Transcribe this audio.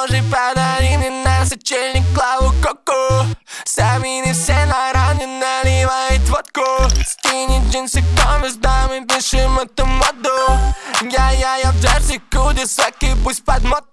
Боже, подари мне на сочельник Клаву Коку. Сами не все на ране наливает водку. Скини, джинсы, конверс, да, мы пишем эту моду. Я в джерси, куди, саки, пусть под моду.